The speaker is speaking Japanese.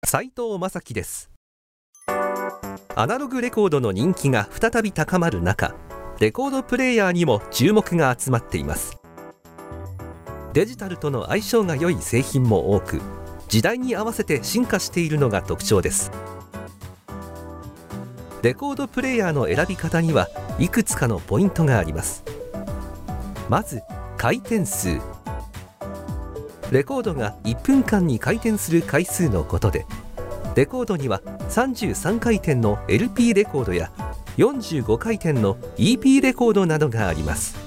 斉藤正樹です。アナログレコードの人気が再び高まる中、レコードプレーヤーにも注目が集まっています。デジタルとの相性が良い製品も多く、時代に合わせて進化しているのが特徴です。レコードプレーヤーの選び方にはいくつかのポイントがあります。まず回転数。レコードが1分間に回転する回数のことで、レコードには33回転の LP レコードや45回転の EP レコードなどがあります。